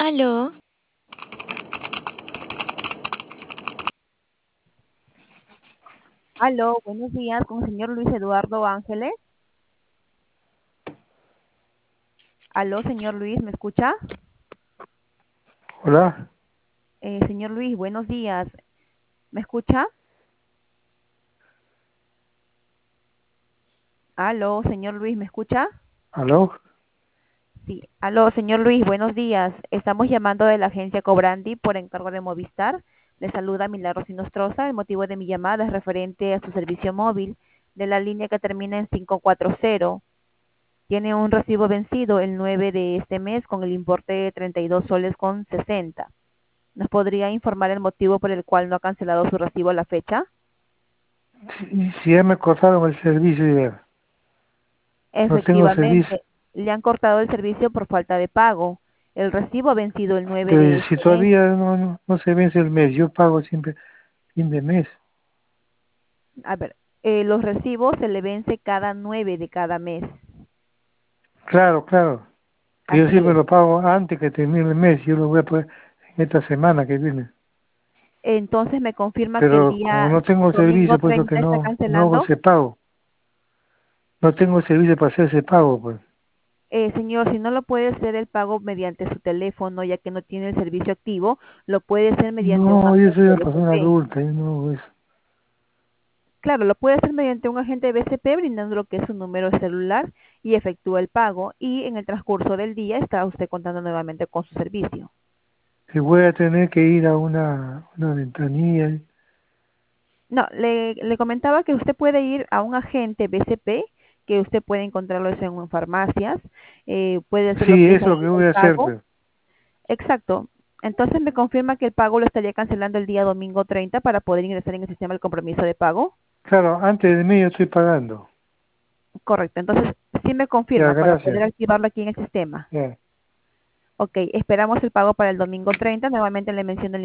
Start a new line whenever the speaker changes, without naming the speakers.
Aló,
Aló, buenos días, con el señor Luis Eduardo Ángeles. Aló, señor Luis, ¿me escucha?
Hola,
Señor Luis, buenos días, ¿me escucha? Aló, señor Luis, ¿me escucha?
aló,
Sí, aló, señor Luis, buenos días. Estamos llamando de la agencia Cobrandi por encargo de Movistar. Le saluda Milagros Inostroza. El motivo de mi llamada es referente a su servicio móvil de la línea que termina en 540. Tiene un recibo vencido el 9 de este mes con el importe de 32 soles con 60. ¿Nos podría informar el motivo por el cual no ha cancelado su recibo a la fecha?
si ya me cortaron el servicio ya, no tengo servicio,
Efectivamente, le han cortado el servicio por falta de pago. El recibo ha vencido el 9 de
pero si
este mes.
todavía no se vence el mes, yo pago siempre fin de mes.
A ver, los recibos se le vence cada 9 de cada mes.
Claro, claro, que yo
Así
siempre
es.
lo pago antes que termine el mes, yo lo voy a pagar en esta semana que viene.
Entonces me confirma que el
Pero como
día
no tengo
domingo
servicio, por eso que
30 está
no hago
cancelando.
ese pago. No tengo servicio para hacer ese pago, pues.
Señor, si no lo puede hacer el pago mediante su teléfono, ya que no tiene el servicio activo, lo puede hacer mediante un
No, yo soy
agente
una persona
BCP.
adulta, yo no hago eso.
Claro, lo puede hacer mediante un agente BCP brindando lo que es su número de celular y efectúa el pago y en el transcurso del día está usted contando nuevamente con su servicio.
Que voy a tener que ir a una ventanilla.
No, le comentaba que usted puede ir a un agente BCP, que usted puede encontrarlo eso en farmacias, puede hacer lo
Sí,
que es
eso es
ahí
lo que
el
voy a hacer,
pago.
pues.
Exacto. Entonces me confirma que el pago lo estaría cancelando el día domingo 30 para poder ingresar en el sistema del compromiso de pago.
Claro, antes de mí yo estoy pagando.
Correcto. Entonces sí me
Ya,
confirma para poder
gracias.
activarlo aquí en el sistema.
Ya.
Ok, esperamos el pago para el domingo 30. Nuevamente le menciono el